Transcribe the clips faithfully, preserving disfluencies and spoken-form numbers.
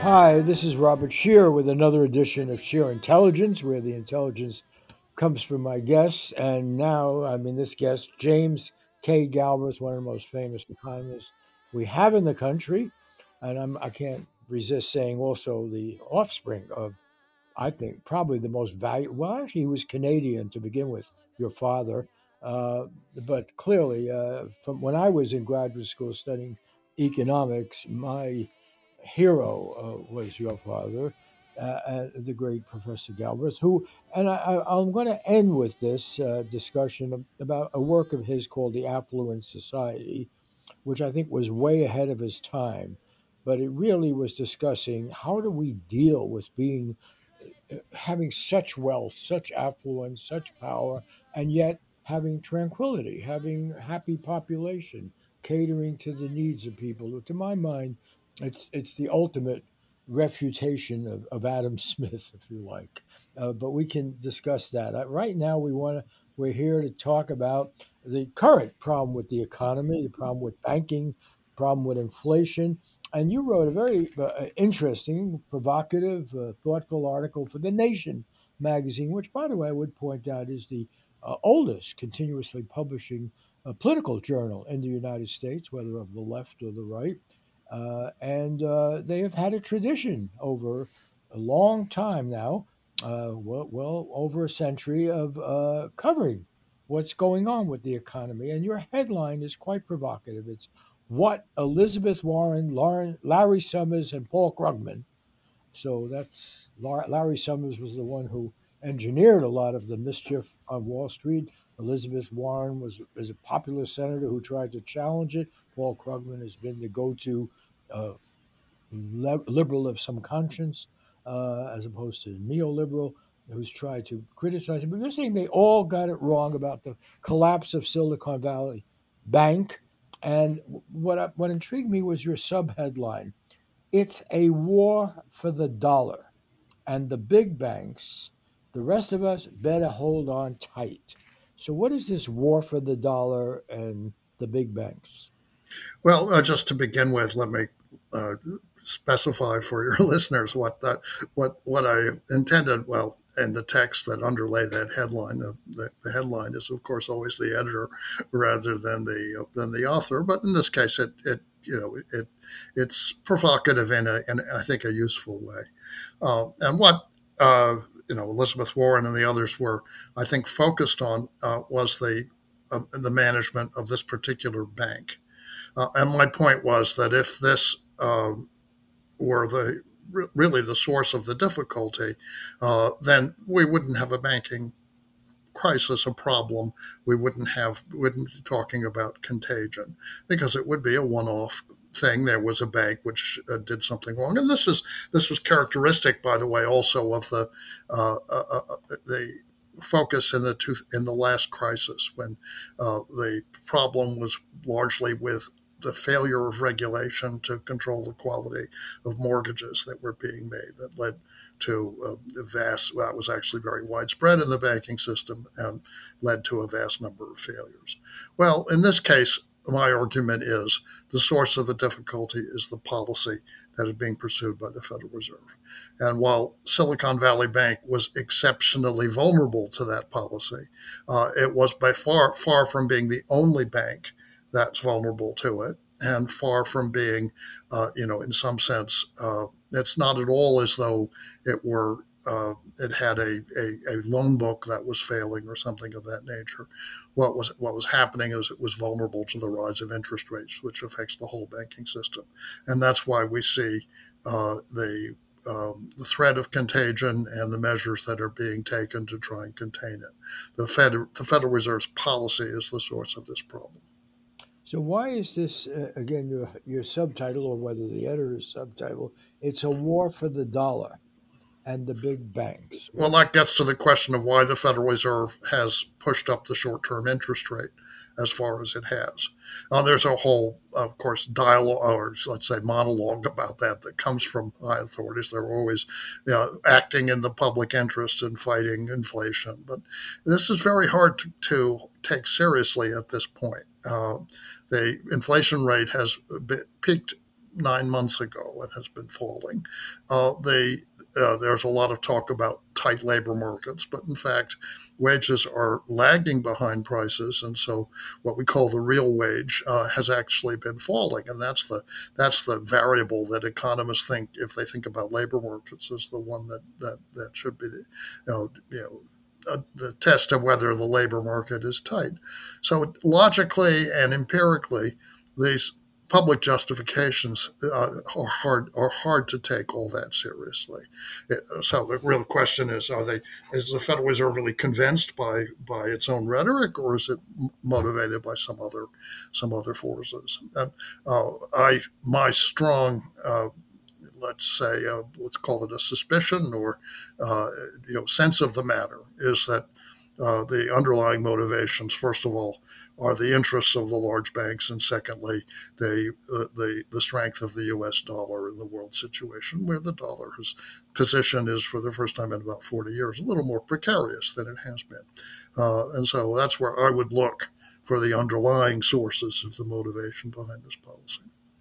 Hi, this is Robert Shear with another edition of Shear Intelligence, where the intelligence comes from my guests. And now, I mean, this guest, James K. Galbraith, one of the most famous economists we have in the country. And I'm, I can't resist saying also the offspring of, I think, probably the most valuable. Well, actually, he was Canadian to begin with, your father. Uh, but clearly, uh, from when I was in graduate school studying economics, my hero uh, was your father, uh, uh, the great Professor Galbraith, who, and I, I, I'm going to end with this uh, discussion about a work of his called The Affluent Society, which I think was way ahead of his time. But it really was discussing how do we deal with being having such wealth, such affluence, such power, and yet having tranquility, having happy population, catering to the needs of people. To my mind, it's it's the ultimate refutation of, of Adam Smith, if you like. Uh, but we can discuss that. Uh, right now, we want to. We're here to talk about the current problem with the economy, the problem with banking, problem with inflation, and you wrote a very uh, interesting, provocative, uh, thoughtful article for The Nation magazine, which, by the way, I would point out is the uh, oldest continuously publishing uh, political journal in the United States, whether of the left or the right. Uh, and uh, they have had a tradition over a long time now, uh, well, well over a century, of uh, covering what's going on with the economy. And your headline is quite provocative. It's what Elizabeth Warren, Lauren, Larry Summers, and Paul Krugman. So that's Larry Summers was the one who engineered a lot of the mischief on Wall Street. Elizabeth Warren was is a popular senator who tried to challenge it. Paul Krugman has been the go-to uh, liberal of some conscience, uh, as opposed to neoliberal, who's tried to criticize it. But you're saying they all got it wrong about the collapse of Silicon Valley Bank. And what what intrigued me was your subheadline. It's a war for the dollar, and the big banks, the rest of us, better hold on tight. So, what is this war for the dollar and the big banks? Well, uh, just to begin with, let me uh, specify for your listeners what that what what I intended. Well, and the text that underlay that headline. The, the, the headline is, of course, always the editor rather than the uh, than the author. But in this case, it it you know it it's provocative in a in I think a useful way. Uh, and what uh, you know Elizabeth Warren and the others were, I think, focused on uh, was the uh, the management of this particular bank. Uh, and my point was that if this uh, were the really the source of the difficulty, uh, then we wouldn't have a banking crisis, a problem. We wouldn't have wouldn't be talking about contagion because it would be a one-off thing. There was a bank which uh, did something wrong, and this is this was characteristic, by the way, also of the uh, uh, uh, the focus in the two, in the last crisis when uh, the problem was largely with the failure of regulation to control the quality of mortgages that were being made that led to uh, vast, well, it was actually very widespread in the banking system and led to a vast number of failures. Well, in this case, my argument is the source of the difficulty is the policy that is being pursued by the Federal Reserve. And while Silicon Valley Bank was exceptionally vulnerable to that policy, uh, it was by far, far from being the only bank that's vulnerable to it, and far from being, uh, you know, in some sense, uh, it's not at all as though it were uh, it had a, a, a loan book that was failing or something of that nature. What was what was happening is it was vulnerable to the rise of interest rates, which affects the whole banking system, and that's why we see uh, the um, the threat of contagion and the measures that are being taken to try and contain it. The Fed, the Federal Reserve's policy is the source of this problem. So, why is this, uh, again, your, your subtitle, or whether the editor's subtitle, it's a war for the dollar and the big banks? Well, What? that gets to the question of why the Federal Reserve has pushed up the short term interest rate as far as it has. Uh, there's a whole, of course, dialogue, or let's say monologue about that that comes from high authorities. They're always you know, acting in the public interest and fighting inflation. But this is very hard to, to take seriously at this point. Uh, the inflation rate has been, peaked nine months ago and has been falling. Uh, they uh, There's a lot of talk about tight labor markets, but in fact, wages are lagging behind prices, and so what we call the real wage uh, has actually been falling, and that's the that's the variable that economists think, if they think about labor markets, is the one that that, that should be the you know you know uh, the test of whether the labor market is tight. So logically and empirically, these public justifications uh, are hard are hard to take all that seriously. So the real question is: Are they? Is the Federal Reserve really convinced by by its own rhetoric, or is it motivated by some other some other forces? And uh, I my strong uh, let's say, uh, let's call it a suspicion or, uh, you know, sense of the matter is that uh, the underlying motivations, first of all, are the interests of the large banks, and secondly, the, uh, the the strength of the U S dollar in the world situation, where the dollar's position is, for the first time in about forty years, a little more precarious than it has been. Uh, and so that's where I would look for the underlying sources of the motivation behind this policy.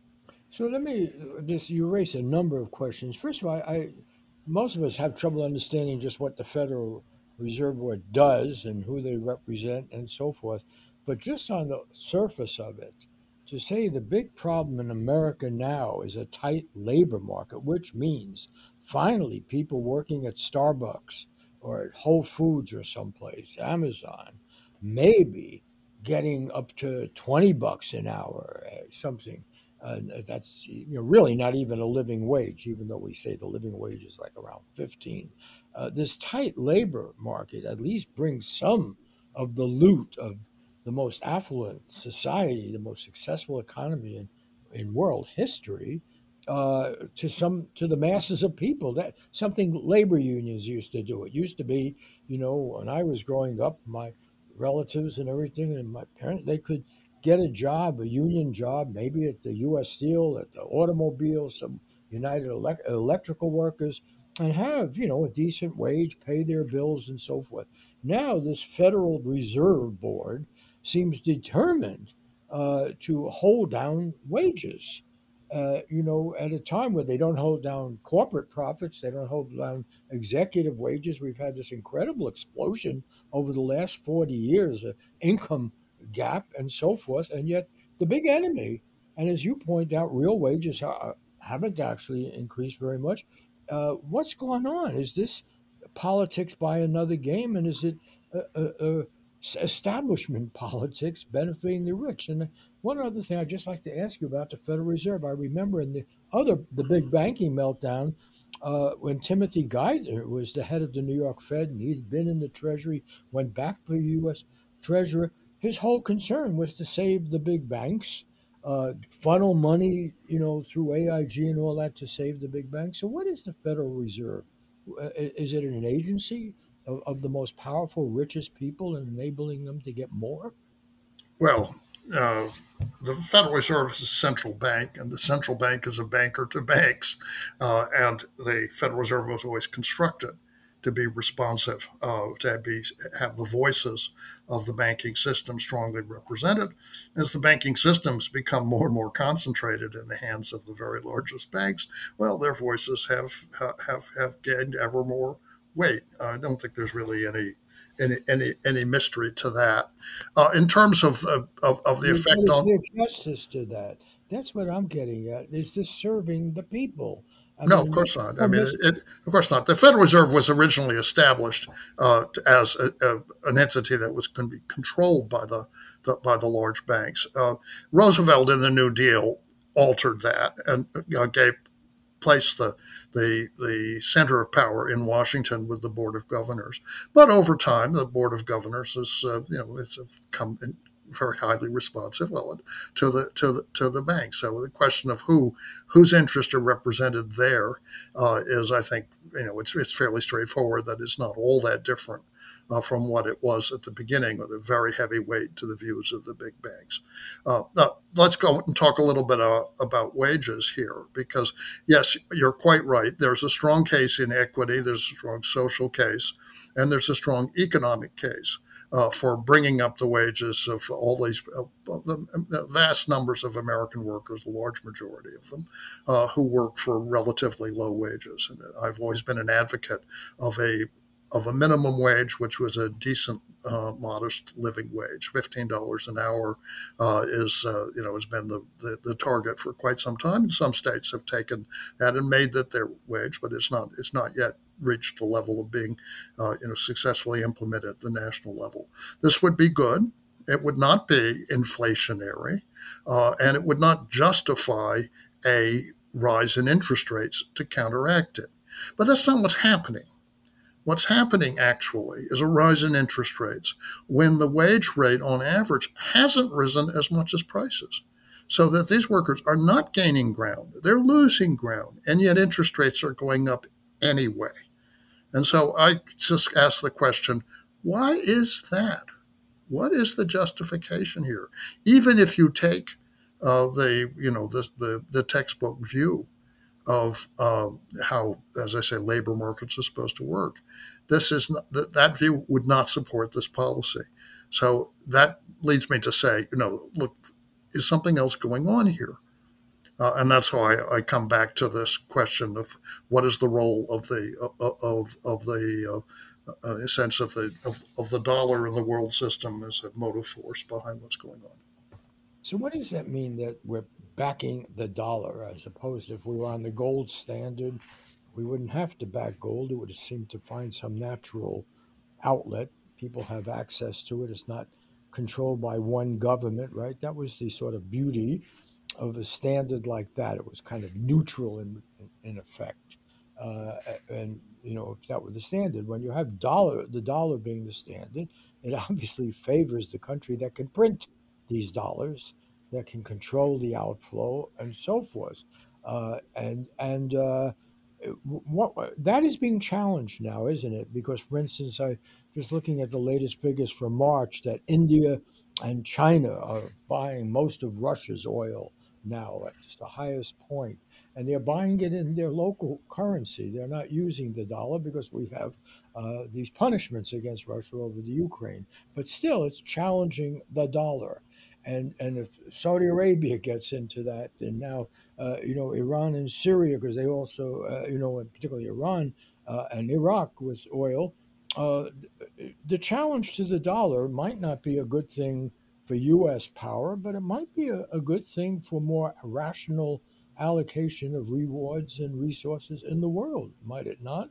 So let me just you raise a number of questions. First of all, I most of us have trouble understanding just what the Federal Reserve Board does and who they represent and so forth. But just on the surface of it, to say the big problem in America now is a tight labor market, which means finally people working at Starbucks or at Whole Foods or someplace, Amazon, maybe getting up to twenty bucks an hour, uh, something uh, that's you know really not even a living wage, even though we say the living wage is like around fifteen. Uh, this tight labor market at least brings some of the loot of the most affluent society, the most successful economy in, in world history, uh, to some to the masses of people. That something labor unions used to do. It used to be, you know, when I was growing up, my relatives and everything, and my parents, they could get a job, a union job, maybe at the U S. Steel, at the automobile, some United Elec- Electrical Workers, and have, you know, a decent wage, pay their bills, and so forth. Now, this Federal Reserve Board seems determined uh, to hold down wages. Uh, you know, at a time where they don't hold down corporate profits, they don't hold down executive wages. We've had this incredible explosion over the last forty years of income gap and so forth. And yet, the big enemy, and as you point out, real wages ha- haven't actually increased very much. Uh, what's going on? Is this politics by another game, and is it uh, uh, uh, establishment politics benefiting the rich? And one other thing I'd just like to ask you about the Federal Reserve. I remember in the other the big banking meltdown, uh, when Timothy Geithner was the head of the New York Fed, and he'd been in the Treasury, went back to the U S. Treasurer. His whole concern was to save the big banks, uh, funnel money, you know, through A I G and all that to save the big banks. So, what is the Federal Reserve? Uh, Is it an agency of, of the most powerful, richest people and enabling them to get more? Well, uh, the Federal Reserve is a central bank, and the central bank is a banker to banks. Uh, and the Federal Reserve was always constructed to be responsive, uh, to be have the voices of the banking system strongly represented. As the banking systems become more and more concentrated in the hands of the very largest banks, well, their voices have have have gained ever more weight. I don't think there's really any any any, any mystery to that. Uh, in terms of, of of the You've got effect to on, give justice to that. That's what I'm getting at. Is this serving the people? I no, of mean, course not. I from mean, this, it, it, of course not. The Federal Reserve was originally established uh, as a, a, an entity that was going to be controlled by the, the by the large banks. Uh, Roosevelt in the New Deal altered that and uh, gave placed the, the the center of power in Washington with the Board of Governors. But over time, the Board of Governors is uh, you know it's come in very highly responsive, well, to the to the to the bank. So the question of who whose interests are represented there uh, is, I think, you know, it's it's fairly straightforward that it's not all that different uh, from what it was at the beginning, with a very heavy weight to the views of the big banks. Uh, now, let's go and talk a little bit uh, about wages here, because yes, you're quite right. There's a strong case in equity. There's a strong social case. and there's a strong economic case uh, for bringing up the wages of all these uh, the, the vast numbers of American workers, the large majority of them, uh, who work for relatively low wages. And I've always been an advocate of a of a minimum wage, which was a decent, uh, modest living wage. Fifteen dollars an hour uh, is, uh, you know, has been the, the, the target for quite some time. And some states have taken that and made that their wage, but it's not it's not yet reached the level of being, uh, you know, successfully implemented at the national level. This would be good. It would not be inflationary, uh, and it would not justify a rise in interest rates to counteract it. But that's not what's happening. What's happening actually is a rise in interest rates when the wage rate on average hasn't risen as much as prices. So that these workers are not gaining ground, they're losing ground, and yet interest rates are going up anyway. And so I just ask the question, why is that? What is the justification here? Even if you take uh, the, you know, the, the, the textbook view of uh, how, as I say, labor markets are supposed to work. This is not, that, that view would not support this policy. So that leads me to say, you know, look, is something else going on here? Uh, and that's how I, I come back to this question of what is the role of the uh, of of the uh, uh, sense of the of, of the dollar in the world system as a motive force behind what's going on. So what does that mean that we're backing the dollar as opposed to if we were on the gold standard, we wouldn't have to back gold. It would seem to find some natural outlet. People have access to it. It's not controlled by one government, right? That was the sort of beauty of a standard like that. It was kind of neutral in in, in effect. Uh, and you know, if that were the standard, when you have dollar, the dollar being the standard, it obviously favors the country that can print these dollars, that can control the outflow, and so forth. Uh, and and uh, what that is being challenged now, isn't it? Because, for instance, I just looking at the latest figures for March that India and China are buying most of Russia's oil now at the highest point, and they're buying it in their local currency. They're not using the dollar because we have uh, these punishments against Russia over the Ukraine. But still, it's challenging the dollar. And, and if Saudi Arabia gets into that, and now uh, you know, Iran and Syria, because they also, uh, you know, particularly Iran uh, and Iraq with oil, uh, the challenge to the dollar might not be a good thing for U S power, but it might be a, a good thing for more rational allocation of rewards and resources in the world, might it not?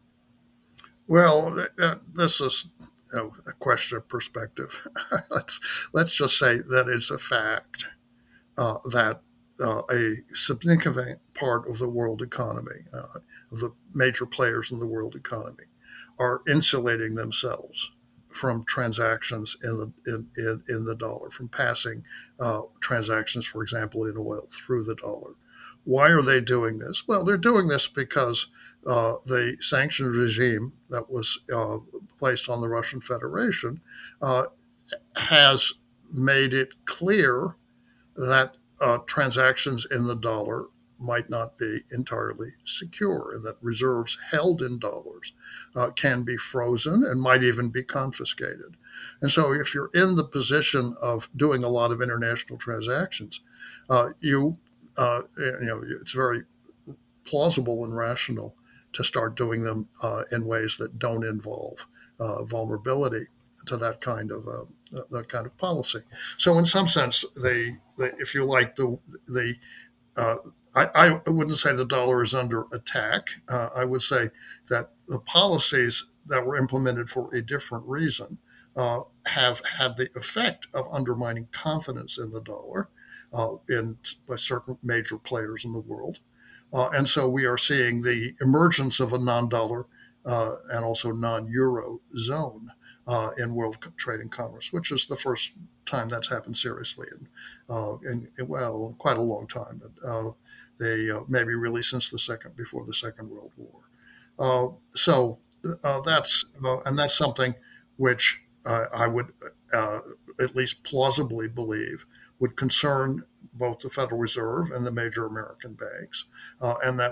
Well, uh, this is, you know, a question of perspective. let's let's just say that it's a fact uh, that uh, a significant part of the world economy, uh, of the major players in the world economy, are insulating themselves from transactions in the in, in, in the dollar, from passing uh, transactions, for example, in oil through the dollar. Why are they doing this? Well, they're doing this because uh, the sanction regime that was uh, placed on the Russian Federation uh, has made it clear that uh, transactions in the dollar might not be entirely secure, and that reserves held in dollars uh, can be frozen and might even be confiscated. And so, if you're in the position of doing a lot of international transactions, uh, you uh, you know it's very plausible and rational to start doing them uh, in ways that don't involve uh, vulnerability to that kind of uh, that kind of policy. So, in some sense, they, they if you like, the the uh, I, I wouldn't say the dollar is under attack. Uh, I would say that the policies that were implemented for a different reason uh, have had the effect of undermining confidence in the dollar uh, in by certain major players in the world. Uh, and so we are seeing the emergence of a non-dollar uh, and also non-euro zone uh, in world trade and commerce, which is the first time that's happened seriously in, uh, in, in well, quite a long time. But, uh, they uh, maybe really since the second, before the Second World War. Uh, so uh, that's uh, and that's something which uh, I would uh, at least plausibly believe would concern both the Federal Reserve and the major American banks, uh, and that would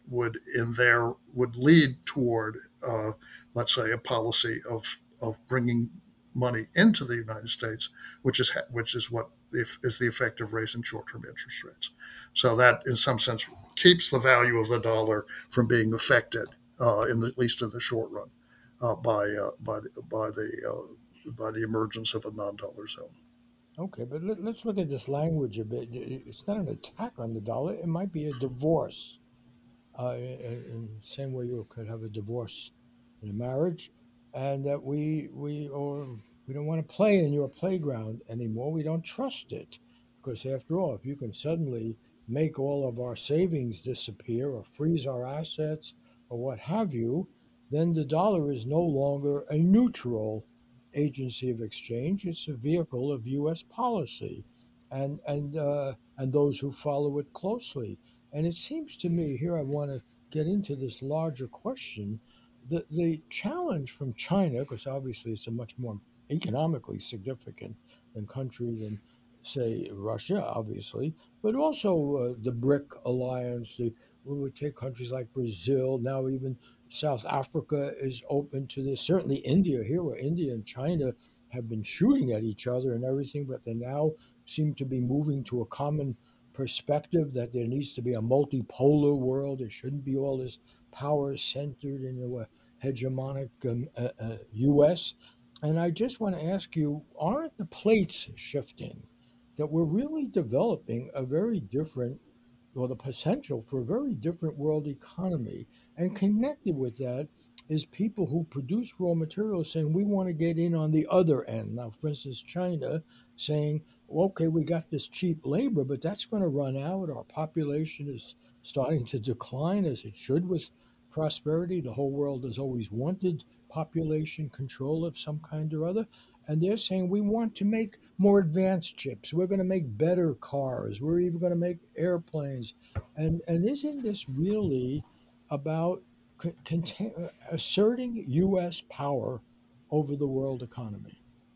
would in there would lead toward, uh, let's say, a policy of of bringing money into the United States, which is which is what if, is the effect of raising short-term interest rates. So that, in some sense, keeps the value of the dollar from being affected, uh, in the, at least in the short run, uh, by uh, by the by the uh, by the emergence of a non-dollar zone. Okay, but let, let's look at this language a bit. It's not an attack on the dollar. It might be a divorce. Uh, in, in the same way you could have a divorce in a marriage, and that we we or we don't want to play in your playground anymore. We don't trust it because, after all, if you can suddenly make all of our savings disappear or freeze our assets or what have you, then the dollar is no longer a neutral agency of exchange. It's a vehicle of U S policy, and and uh, and those who follow it closely. And it seems to me, here I want to get into this larger question, the, the challenge from China, because obviously it's a much more economically significant than country than, say, Russia, obviously, but also uh, the BRIC alliance. The, we would take countries like Brazil, now even South Africa is open to this. Certainly India, here where India and China have been shooting at each other and everything, but they now seem to be moving to a common perspective that there needs to be a multipolar world. There shouldn't be all this power centered in a hegemonic um, uh, uh, U S. And I just want to ask you, aren't the plates shifting? That we're really developing a very different, or the potential for a very different world economy. And connected with that is people who produce raw materials saying we want to get in on the other end. Now, for instance, China saying, okay, we got this cheap labor, but that's going to run out. Our population is starting to decline as it should with prosperity. The whole world has always wanted population control of some kind or other. And they're saying we want to make more advanced chips. We're going to make better cars. We're even going to make airplanes. And and isn't this really about co- contain, uh, asserting U S power over the world economy?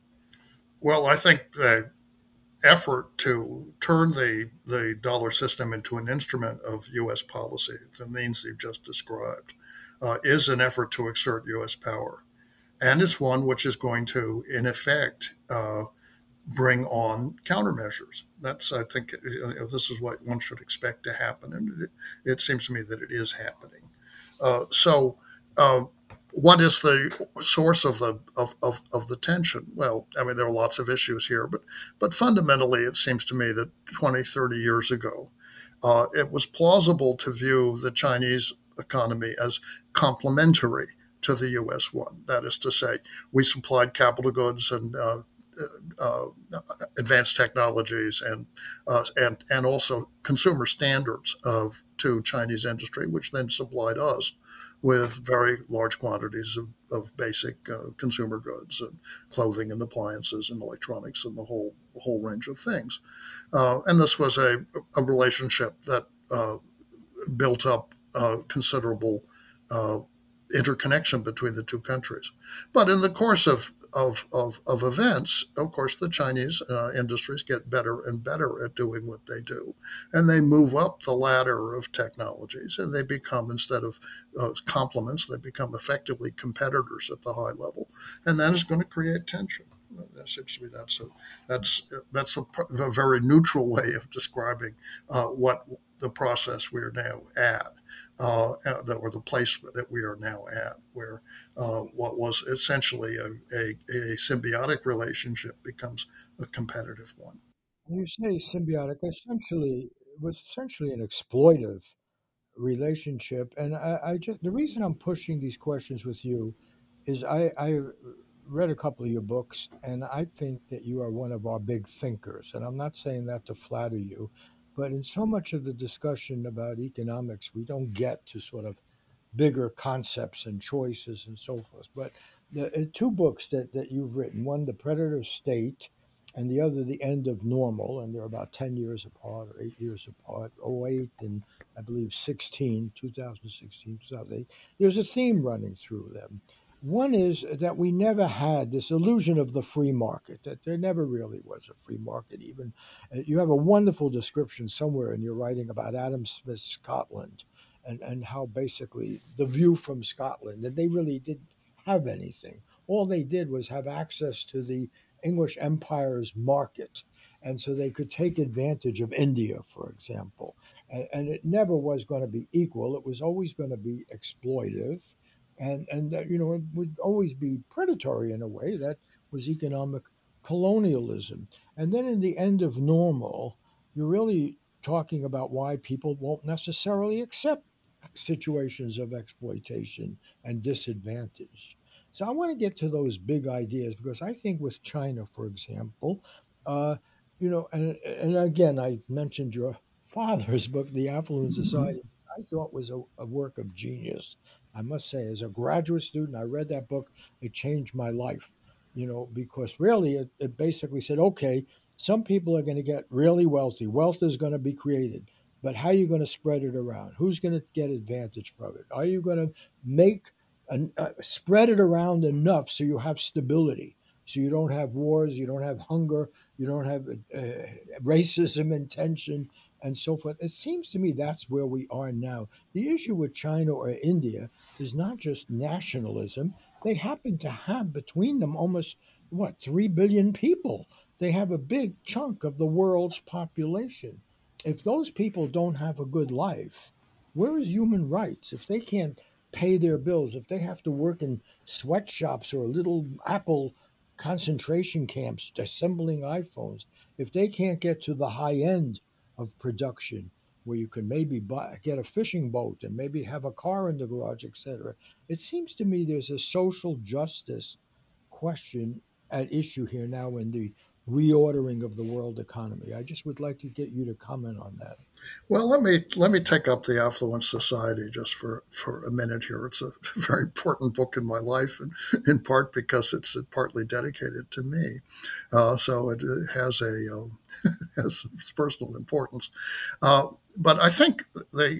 Well, I think the effort to turn the the dollar system into an instrument of U S policy, the means you've just described, uh, is an effort to exert U S power, and it's one which is going to, in effect, uh, bring on countermeasures. That's, I think, you know, this is what one should expect to happen, and it, it seems to me that it is happening. Uh, so, uh, what is the source of the of, of, of the tension? Well, I mean, there are lots of issues here, but but fundamentally, it seems to me that twenty, thirty years ago, uh, it was plausible to view the Chinese economy as complementary to the U S one. That is to say, we supplied capital goods and uh, uh, advanced technologies and uh, and and also consumer standards of to Chinese industry, which then supplied us with very large quantities of, of basic uh, consumer goods and clothing and appliances and electronics and the whole whole range of things. Uh, and this was a, a relationship that uh, built up uh, considerable uh, interconnection between the two countries. But in the course of of, of, of events, of course, the Chinese uh, industries get better and better at doing what they do. And they move up the ladder of technologies and they become, instead of uh, complements, they become effectively competitors at the high level. And that is going to create tension. That seems to me that's a, that's that's a, a very neutral way of describing uh, what the process we're now at, uh, or the place that we are now at, where uh, what was essentially a, a, a symbiotic relationship becomes a competitive one. When you say symbiotic, essentially it was essentially an exploitive relationship. And I, I just the reason I'm pushing these questions with you is I, I read a couple of your books, and I think that you are one of our big thinkers. And I'm not saying that to flatter you, but in so much of the discussion about economics, we don't get to sort of bigger concepts and choices and so forth. But the uh, two books that, that you've written, one, The Predator State, and the other, The End of Normal, and they're about ten years apart or eight years apart, oh eight and I believe sixteen, two thousand sixteen, two thousand eight. There's a theme running through them. One is that we never had this illusion of the free market, that there never really was a free market. Even uh, you have a wonderful description somewhere in your writing about Adam Smith's Scotland and, and how basically the view from Scotland, that they really didn't have anything. All they did was have access to the English Empire's market. And so they could take advantage of India, for example. And, and it never was going to be equal. It was always going to be exploitive. And, and uh, you know, it would always be predatory in a way. That was economic colonialism. And then in the end of normal, you're really talking about why people won't necessarily accept situations of exploitation and disadvantage. So I want to get to those big ideas because I think with China, for example, uh, you know, and, and again, I mentioned your father's book, The Affluent Mhm. Society. I thought was a, a work of genius. I must say, as a graduate student, I read that book. It changed my life, you know, because really it, it basically said, okay, some people are going to get really wealthy. Wealth is going to be created, but how are you going to spread it around? Who's going to get advantage from it? Are you going to make an, uh, spread it around enough so you have stability, so you don't have wars, you don't have hunger, you don't have uh, racism and tension and so forth? It seems to me that's where we are now. The issue with China or India is not just nationalism. They happen to have between them almost, what, three billion people. They have a big chunk of the world's population. If those people don't have a good life, where is human rights? If they can't pay their bills, if they have to work in sweatshops or little Apple concentration camps assembling iPhones, if they can't get to the high end of production where you can maybe buy, get a fishing boat and maybe have a car in the garage, et cetera, it seems to me there's a social justice question at issue here now in the reordering of the world economy. I just would like to get you to comment on that. Well, let me let me take up the Affluent Society just for, for a minute here. It's a very important book in my life, and in part because it's partly dedicated to me. Uh, so it has a uh, has personal importance. Uh, but I think the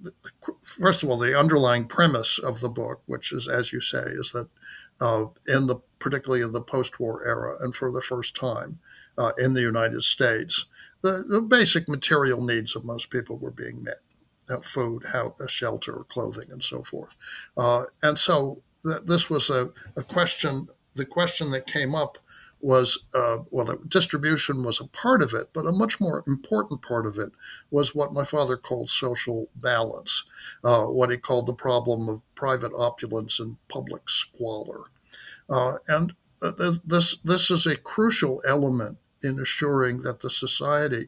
first of all, the underlying premise of the book, which is, as you say, is that uh, in the particularly in the post-war era, and for the first time uh, in the United States, the, the basic material needs of most people were being met: uh, food, how, uh, shelter, clothing, and so forth. Uh, and so th- this was a, a question. The question that came up was, uh, well, the distribution was a part of it, but a much more important part of it was what my father called social balance, uh, what he called the problem of private opulence and public squalor. Uh, and uh, this this is a crucial element in assuring that the society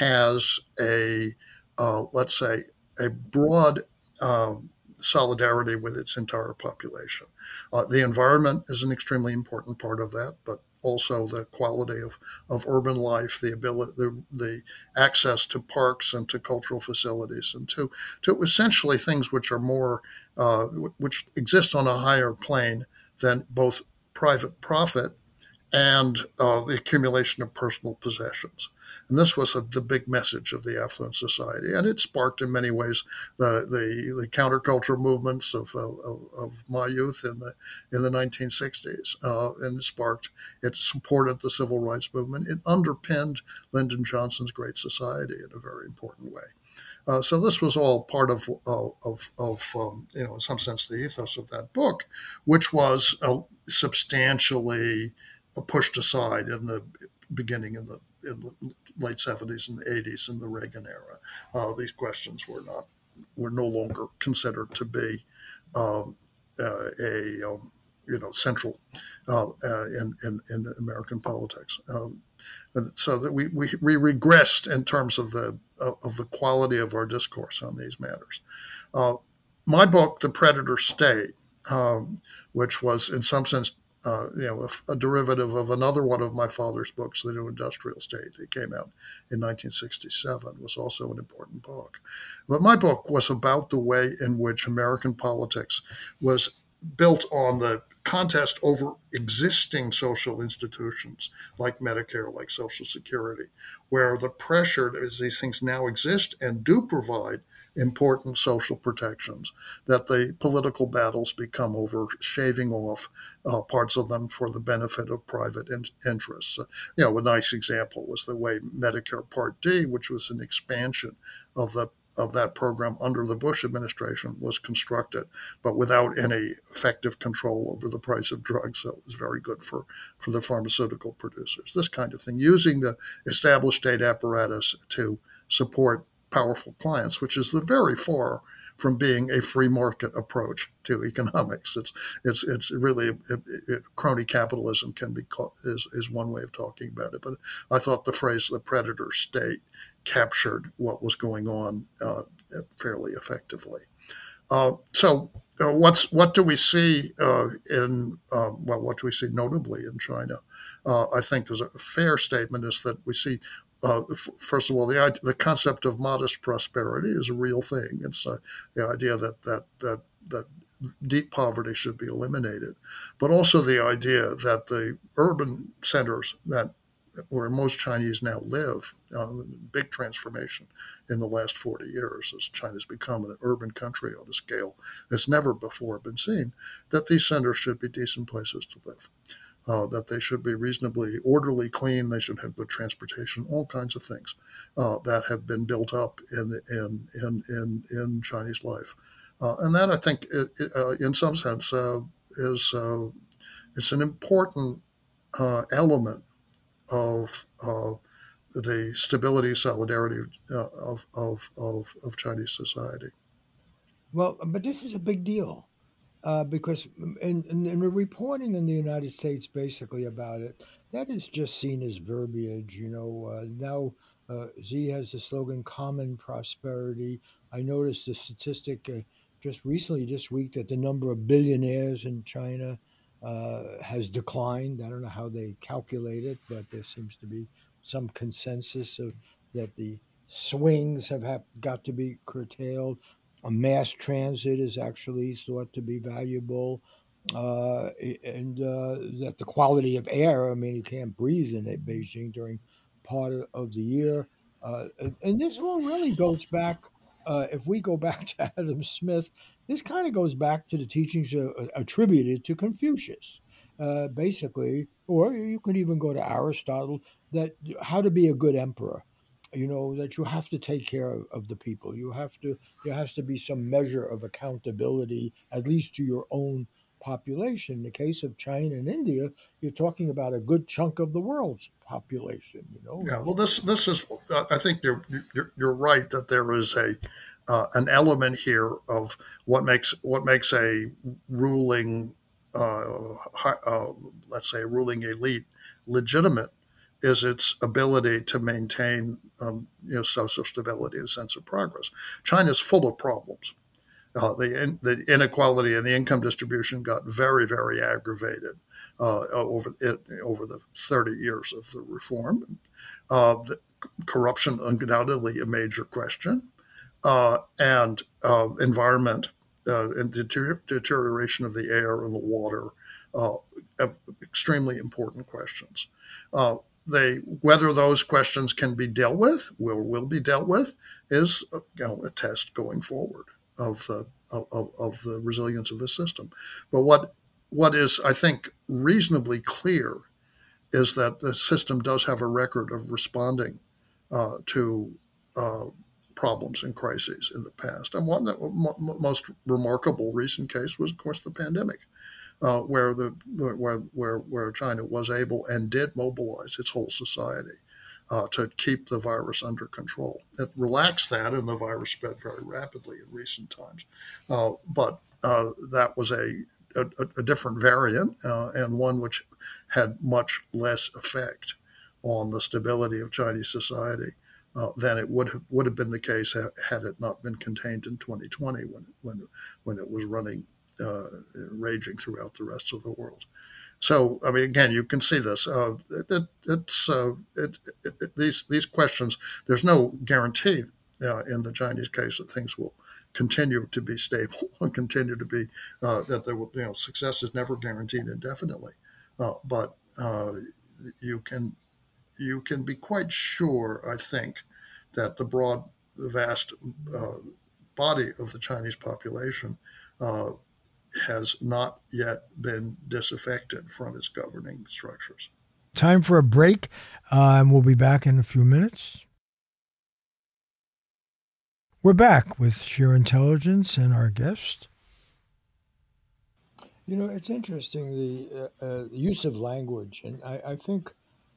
has a, uh, let's say, a broad um, solidarity with its entire population. Uh, the environment is an extremely important part of that, but also the quality of, of urban life, the ability, the, the access to parks and to cultural facilities, and to to essentially things which are more uh, which exist on a higher plane than both private profit and uh, the accumulation of personal possessions. And this was a, the big message of the Affluent Society. And it sparked, in many ways, the, the, the counterculture movements of, of, of my youth in the in the nineteen sixties. Uh, and it sparked, it supported the civil rights movement. It underpinned Lyndon Johnson's Great Society in a very important way. Uh, so this was all part of of of, of um, you know, in some sense, the ethos of that book, which was uh, substantially pushed aside in the beginning in the in the late seventies and the eighties in the Reagan era. Uh, these questions were not were no longer considered to be um, uh, a um, you know central uh, uh, in, in in American politics. Um, and so that we, we we regressed in terms of the of the quality of our discourse on these matters. Uh, my book, The Predator State, um, which was in some sense uh, you know a, a derivative of another one of my father's books, The New Industrial State, that came out in nineteen sixty-seven, was also an important book. But my book was about the way in which American politics was built on the contest over existing social institutions like Medicare, like Social Security, where the pressure as these things now exist and do provide important social protections, that the political battles become over shaving off uh, parts of them for the benefit of private in- interests. Uh, you know, a nice example was the way Medicare Part D, which was an expansion of the of that program under the Bush administration was constructed, but without any effective control over the price of drugs. So it was very good for, for the pharmaceutical producers. This kind of thing, using the established state apparatus to support powerful clients, which is the very far from being a free market approach to economics. It's it's it's really it, it, crony capitalism can be called, is is one way of talking about it. But I thought the phrase "the predator state" captured what was going on uh, fairly effectively. Uh, so. Uh, what's what do we see uh, in uh, well? What do we see notably in China? Uh, I think there's a fair statement is that we see uh, f- first of all the idea, the concept of modest prosperity is a real thing. It's uh, the idea that that that that deep poverty should be eliminated, but also the idea that the urban centers that where most Chinese now live, uh, big transformation in the last forty years as China's become an urban country on a scale that's never before been seen, that these centers should be decent places to live, uh, that they should be reasonably orderly, clean, they should have good transportation, all kinds of things uh, that have been built up in, in, in, in, in Chinese life. Uh, and that, I think, it, it, uh, in some sense, uh, is uh, it's an important uh, element of uh, the stability, solidarity uh, of, of, of, of Chinese society. Well, but this is a big deal uh, because in, in, in the reporting in the United States basically about it, that is just seen as verbiage. You know, uh, now uh, Z has the slogan "Common Prosperity." I noticed the statistic uh, just recently this week that the number of billionaires in China uh, has declined. I don't know how they calculate it, but there seems to be some consensus of that the swings have, have got to be curtailed. A mass transit is actually thought to be valuable, uh, and uh, that the quality of air. I mean, you can't breathe in it, Beijing during part of, of the year, uh, and, and this all really goes back. Uh, if we go back to Adam Smith, this kind of goes back to the teachings uh, attributed to Confucius, uh, basically, or you could even go to Aristotle. That how to be a good emperor. You know that you have to take care of, of the people. You have to there has to be some measure of accountability, at least to your own population. In the case of China and India, you're talking about a good chunk of the world's population. You know, Yeah, well, this this is. Uh, I think you're, you're you're right that there is a uh, an element here of what makes what makes a ruling, uh, uh, let's say, a ruling elite legitimate is its ability to maintain um, you know social stability and a sense of progress. China's full of problems. Uh, the, in, the inequality in the income distribution got very, very aggravated uh, over it, over the thirty years of the reform. Uh, the corruption, undoubtedly a major question, uh, and uh, environment uh, and deter- deterioration of the air and the water, uh, extremely important questions. Uh, they whether those questions can be dealt with, will will be dealt with, is you know, a test going forward of the of, of the resilience of the system. But what what is I think reasonably clear is that the system does have a record of responding uh, to uh, problems and crises in the past. And one that mo- most remarkable recent case was, of course, the pandemic, uh, where the where where where China was able and did mobilize its whole society uh, to keep the virus under control. It relaxed that, and the virus spread very rapidly in recent times. Uh, but uh, that was a a, a different variant uh, and one which had much less effect on the stability of Chinese society uh, than it would have would have been the case had it not been contained in twenty twenty when when when it was running uh, raging throughout the rest of the world. So, I mean, again, you can see this. Uh, it, it, it's uh, it, it, these these questions. There's no guarantee uh, in the Chinese case that things will continue to be stable and continue to be uh, that there will, you know, success is never guaranteed indefinitely. Uh, but uh, you can you can be quite sure, I think, that the broad, vast uh, body of the Chinese population uh, has not yet been disaffected from its governing structures. Time for a break, uh, and we'll be back in a few minutes. We're back with Sheer Intelligence and our guest. You know, it's interesting the uh, uh, use of language, and I, I think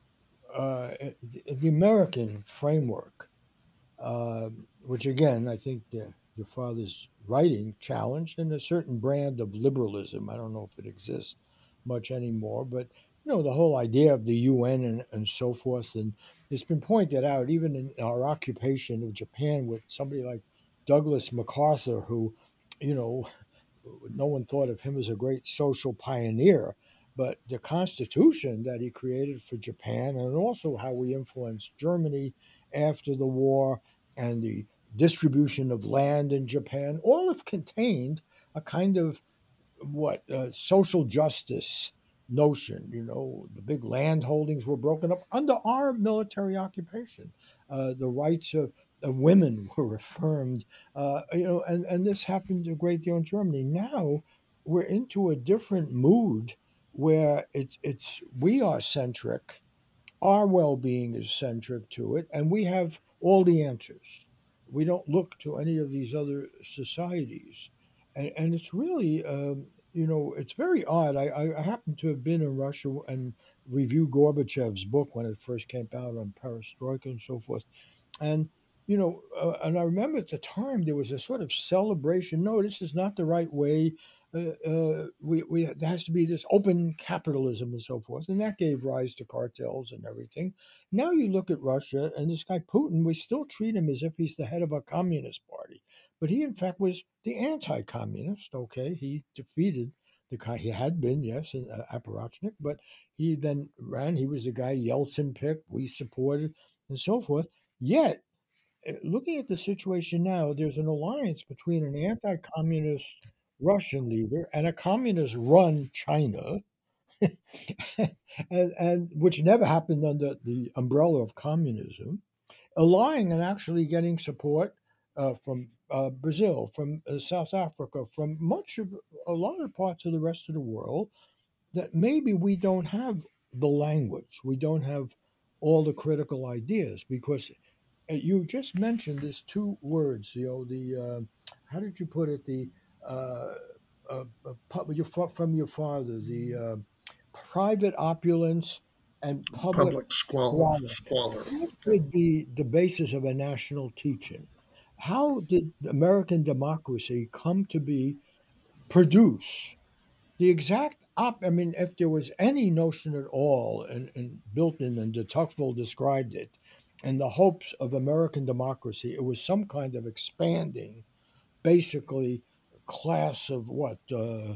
uh, the, the American framework, uh, which again I think the, your father's writing challenged, and a certain brand of liberalism. I don't know if it exists much anymore, but you know the whole idea of the U N and, and so forth, and it's been pointed out even in our occupation of Japan with somebody like Douglas MacArthur, who, you know, no one thought of him as a great social pioneer, but the constitution that he created for Japan, and also how we influenced Germany after the war, and the distribution of land in Japan, all have contained a kind of what uh, social justice notion. You know, the big land holdings were broken up under our military occupation. Uh, the rights of, of women were affirmed. Uh, you know, and and this happened a great deal in Germany. Now we're into a different mood where it's it's we are centric, our well being is centric to it, and we have all the answers. We don't look to any of these other societies. And, and it's really, um, you know, it's very odd. I, I, I happen to have been in Russia and reviewed Gorbachev's book when it first came out on perestroika and so forth. And you know, uh, and I remember at the time there was a sort of celebration. No, this is not the right way. Uh, uh, we, we there has to be this open capitalism and so forth, and that gave rise to cartels and everything. Now you look at Russia and this guy Putin. We still treat him as if he's the head of a communist party, but he in fact was the anti-communist. Okay, he defeated the guy he had been, yes, an uh, apparatchik, but he then ran. He was the guy Yeltsin picked. We supported and so forth. Yet, uh, looking at the situation now, there's an alliance between an anti communist Russian leader and a communist run China, and, and which never happened under the umbrella of communism, allying and actually getting support uh, from uh, Brazil, from uh, South Africa, from much of a lot of parts of the rest of the world, that maybe we don't have the language, we don't have all the critical ideas because uh, you just mentioned these two words, you know, the uh, how did you put it? The uh, uh, uh, pu- your, fa- from your father, the uh, private opulence and public Public squalor, squalor. squalor. That Yeah. should be the basis of a national teaching. How did American democracy come to be produced? The exact op. I mean, if there was any notion at all, and, and built in, and de Tocqueville described it, and the hopes of American democracy, it was some kind of expanding, basically, class of what uh,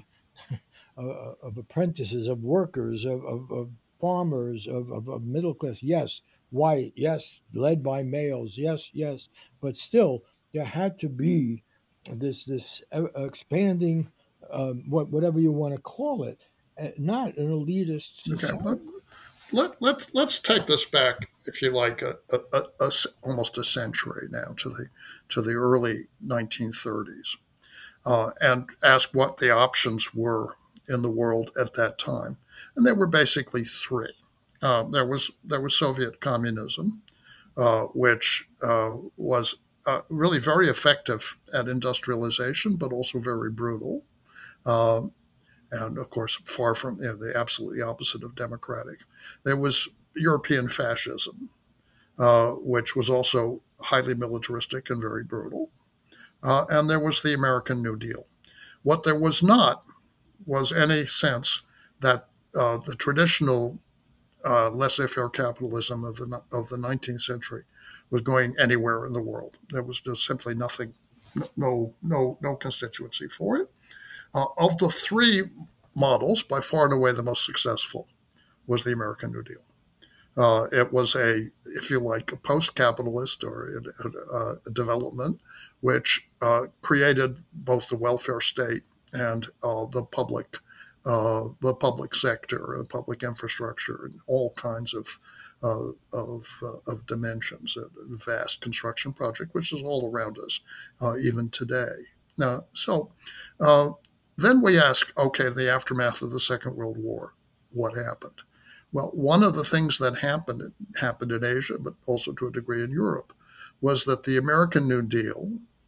uh, of apprentices, of workers, of, of, of farmers, of, of, of middle class. Yes, white. Yes, led by males. Yes, yes, but still, there had to be this this uh, expanding, um, what whatever you want to call it, uh, not an elitist Okay, society. but let let let's take this back, if you like, a, a, a, a almost a century now to the to the early nineteen thirties, uh, and ask what the options were in the world at that time, and there were basically three. Uh, there was there was Soviet communism, uh, which uh, was uh, really very effective at industrialization, but also very brutal. Um, and of course, far from you know, the absolutely opposite of democratic. There was European fascism, uh, which was also highly militaristic and very brutal. Uh, and there was the American New Deal. What there was not was any sense that uh, the traditional uh, laissez-faire capitalism of the of the nineteenth century was going anywhere in the world. There was just simply nothing, no no no constituency for it. Uh, of the three models, by far and away the most successful was the American New Deal. Uh, it was a, if you like, a post-capitalist or a, a development which uh, created both the welfare state and uh, the public, uh, the public sector, and public infrastructure, and all kinds of uh, of, uh, of dimensions. A vast construction project, which is all around us, uh, even today. Now, so uh, then we ask, okay, the aftermath of the Second World War, what happened? Well, one of the things that happened happened in Asia, but also to a degree in Europe, was that the American New Deal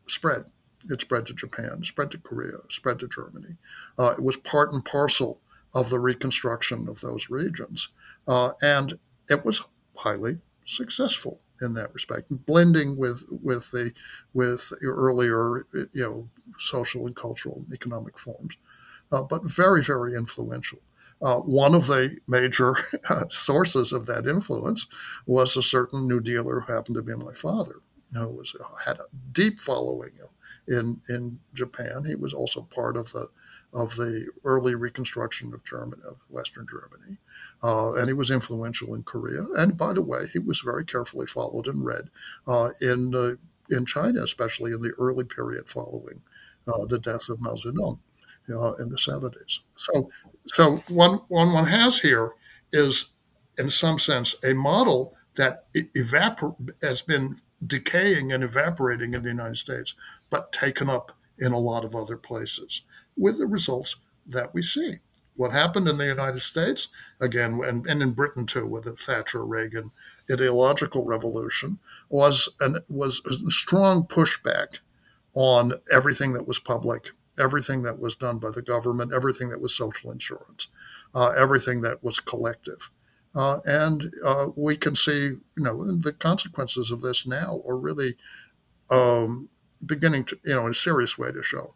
spread. It spread to Japan, spread to Korea, spread to Germany. Uh, it was part and parcel of the reconstruction of those regions. Uh, and it was highly successful in that respect, blending with with the with the earlier you know social and cultural and economic forms, uh, but very very influential. Uh, one of the major sources of that influence was a certain New Dealer who happened to be my father, who was had a deep following in in Japan. He was also part of the of the early reconstruction of Germany, of Western Germany, uh, and he was influential in Korea. And by the way, he was very carefully followed and read uh, in uh, in China, especially in the early period following uh, the death of Mao Zedong uh, in the seventies. So, so one one one has here is, in some sense, a model that evapor- has been decaying and evaporating in the United States, but taken up in a lot of other places, with the results that we see. What happened in the United States, again, and, and in Britain too, with the Thatcher Reagan ideological revolution, was an, was a strong pushback on everything that was public, everything that was done by the government, everything that was social insurance, uh, everything that was collective. Uh, and uh, we can see, you know, the consequences of this now are really um, beginning to, you know, in a serious way to show.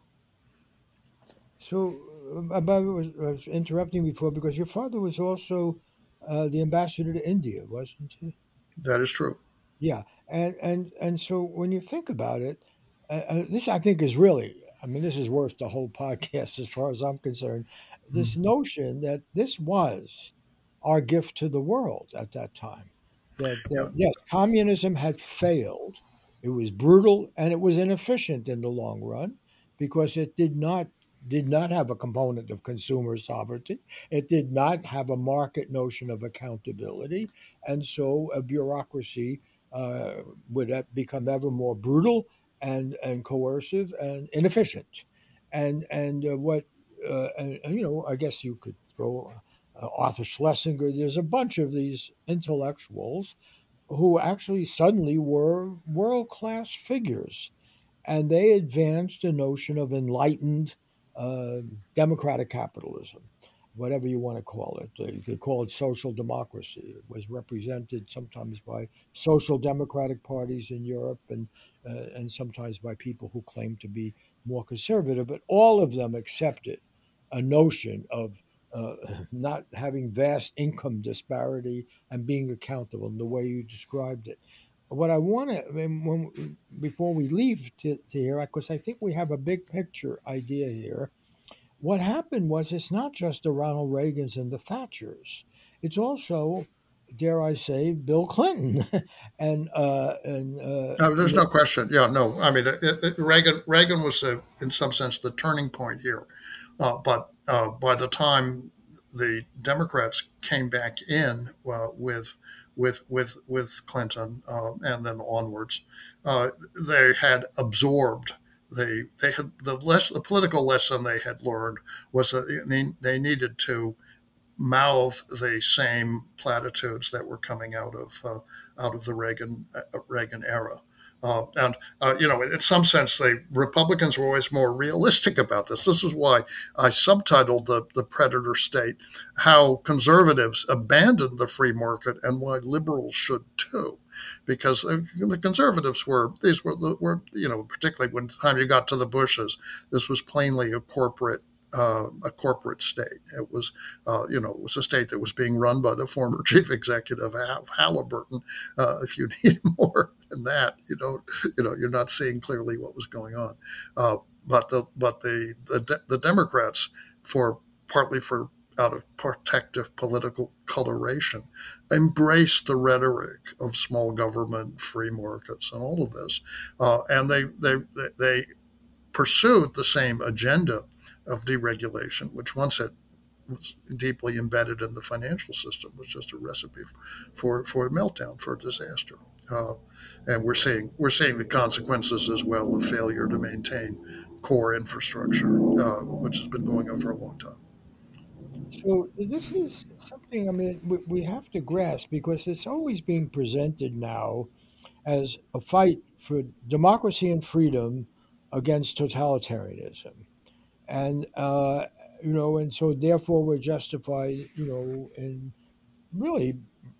So, uh, I was, I was interrupting before because your father was also uh, the ambassador to India, wasn't he? That is true. Yeah, and and and so when you think about it, uh, uh, this I think is really, I mean, this is worth the whole podcast as far as I'm concerned. This Mm. notion that this was our gift to the world at that time, that Yeah, that yes, communism had failed. It was brutal and it was inefficient in the long run because it did not did not have a component of consumer sovereignty. It did not have a market notion of accountability, and so a bureaucracy uh, would have become ever more brutal and and coercive and inefficient. And and uh, what uh, and, and, you know, I guess you could throw uh, Arthur Schlesinger. There's a bunch of these intellectuals who actually suddenly were world class figures, and they advanced a notion of enlightened uh, democratic capitalism, whatever you want to call it. Uh, You could call it social democracy. It was represented sometimes by social democratic parties in Europe, and uh, and sometimes by people who claim to be more conservative. But all of them accepted a notion of uh, not having vast income disparity and being accountable in the way you described it. What I want to, when, before we leave to, to here, because I think we have a big picture idea here. What happened was it's not just the Ronald Reagans and the Thatchers; it's also, dare I say, Bill Clinton, and uh, and uh, uh, there's you no question. Yeah, no, I mean, it, it, Reagan Reagan was, a, in some sense, the turning point here. Uh, but uh, by the time the Democrats came back in uh, with with with with Clinton uh, and then onwards, uh, they had absorbed. They they had the less the political lesson they had learned was that they, they needed to mouth the same platitudes that were coming out of uh, out of the Reagan uh, Reagan era. Uh, and uh, you know, in some sense, the Republicans were always more realistic about this. This is why I subtitled the the Predator State: How Conservatives Abandoned the Free Market and Why Liberals Should Too. Because the conservatives were these were were you know, particularly when the time you got to the Bushes, this was plainly a corporate uh, a corporate state. It was, uh, you know, it was a state that was being run by the former chief executive of Halliburton. Uh, if you need more than that, you don't, you know, you're not seeing clearly what was going on. Uh, but the but the, the the Democrats, for partly for out of protective political coloration, embraced the rhetoric of small government, free markets, and all of this, uh, and they they they pursued the same agenda of deregulation, which once had was deeply embedded in the financial system, was just a recipe for for a meltdown, for a disaster. Uh, and we're seeing we're seeing the consequences as well of failure to maintain core infrastructure, uh, which has been going on for a long time. So this is something, I mean, we, we have to grasp because it's always being presented now as a fight for democracy and freedom against totalitarianism. And, uh, you know, and so therefore we're justified, you know, in really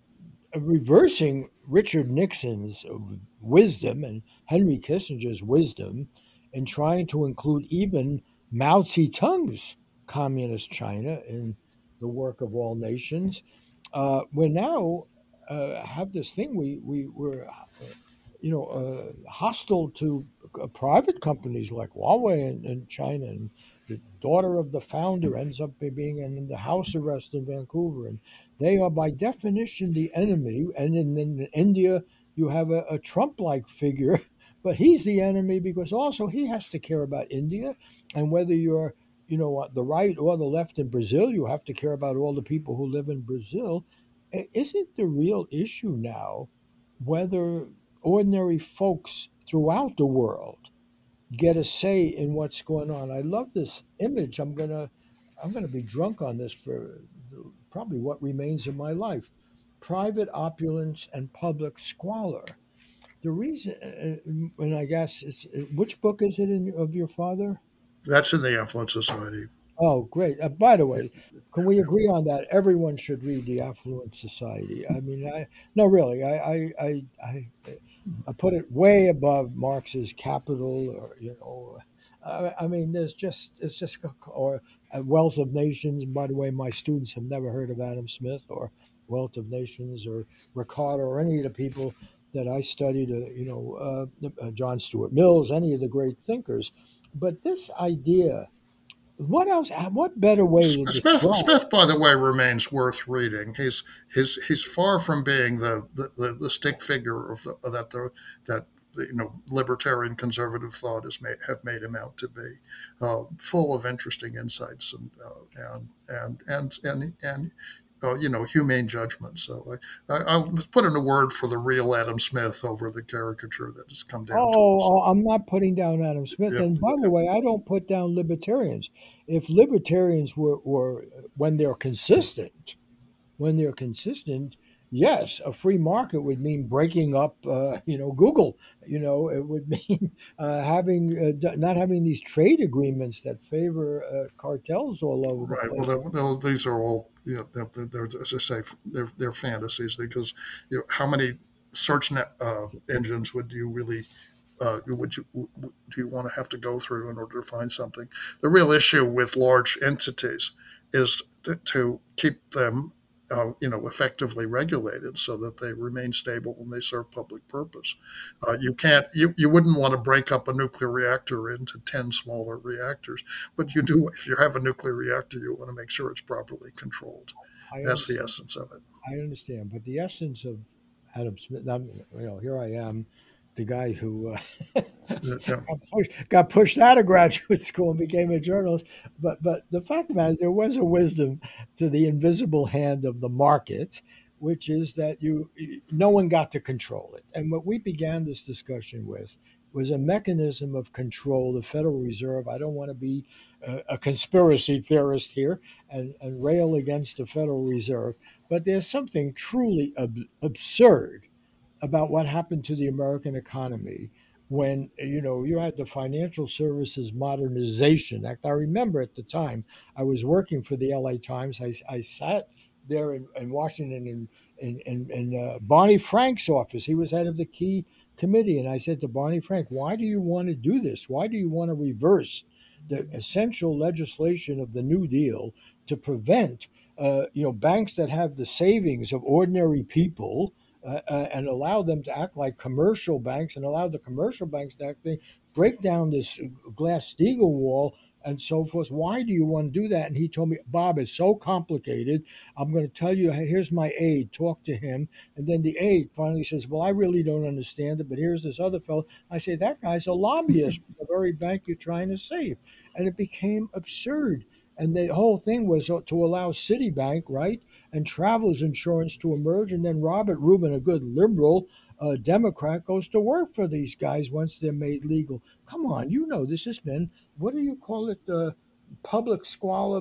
reversing Richard Nixon's wisdom and Henry Kissinger's wisdom and trying to include even Mao Zedong's communist China in the work of all nations. Uh, we're now uh, have this thing we we were uh, you know uh, hostile to uh, private companies like Huawei in, in China, and the daughter of the founder ends up being in the house arrest in Vancouver, and they are by definition the enemy. And in, in India, you have a, a Trump-like figure, but he's the enemy because also he has to care about India, and whether you're you know the right or the left in Brazil, you have to care about all the people who live in Brazil. Isn't the real issue now whether ordinary folks throughout the world get a say in what's going on? I love this image. I'm gonna I'm gonna be drunk on this for probably what remains of my life. Private opulence and public squalor. The reason, uh, and I guess it's which book is it in of your father? That's in the Affluent Society. Oh, great. Uh, by the Yeah, way, can we agree on that? Everyone should read The Affluent Society. I mean, I no, really, I I I, I, I put it way above Marx's Capital, or you know, I, I mean, there's just it's just or uh, Wealth of Nations. By the way, my students have never heard of Adam Smith or Wealth of Nations or Ricardo or any of the people that I studied. Uh, you know, uh, uh, John Stuart Mills, any of the great thinkers. But this idea, what else? What better way to Smith, describe? Smith, by the way, remains worth reading. He's he's he's far from being the the, the, the stick figure of the, that the that you know libertarian conservative thought has made have made him out to be. Uh, full of interesting insights and uh, and and and and and. Uh, you know, humane judgment. So I, I, I'll put in a word for the real Adam Smith over the caricature that has come down to Oh, us. oh, I'm not putting down Adam Smith. Yep, And by the yep, way, I don't put down libertarians. If libertarians were, were when they're consistent, when they're consistent, yes, a free market would mean breaking up, uh, you know, Google. You know, it would mean uh, having uh, d- not having these trade agreements that favor uh, cartels all over the right. Well, place. they're, they're, these are all, you know, they're, they're, as I say, they're, they're fantasies because you know, how many search net uh, engines would you really uh, would you do you want to have to go through in order to find something? The real issue with large entities is to, to keep them, uh, you know, effectively regulated so that they remain stable and they serve public purpose. Uh, you can't, you, you wouldn't want to break up a nuclear reactor into ten smaller reactors, but you do, if you have a nuclear reactor, you want to make sure it's properly controlled. I That's the understand. essence of it. I understand, but the essence of Adam Smith, I'm, you know, here I am, the guy who uh, Yeah, got, pushed, got pushed out of graduate school and became a journalist. But but the fact of the matter is, there was a wisdom to the invisible hand of the market, which is that you no one got to control it. And what we began this discussion with was a mechanism of control. The Federal Reserve. I don't want to be a, a conspiracy theorist here and, and rail against the Federal Reserve, but there's something truly ab- absurd about what happened to the American economy when you know you had the Financial Services Modernization Act. I remember at the time I was working for the L A Times. I, I sat there in, in Washington in in, in, in uh, Barney Frank's office. He was head of the key committee, and I said to Barney Frank, "Why do you want to do this? Why do you want to reverse the essential legislation of the New Deal to prevent uh, you know banks that have the savings of ordinary people?" Uh, uh, and allow them to act like commercial banks and allow the commercial banks to act, break down this Glass Steagall wall and so forth. Why do you want to do that? And he told me, Bob, it's so complicated. I'm going to tell you, here's my aide, talk to him. And then the aide finally says, well, I really don't understand it, but here's this other fellow. I say, that guy's a lobbyist for the very bank you're trying to save. And it became absurd. And the whole thing was to allow Citibank, right, and Travelers Insurance to emerge. And then Robert Rubin, a good liberal uh, Democrat, goes to work for these guys once they're made legal. Come on, you know this has been, what do you call it, uh, public squalor,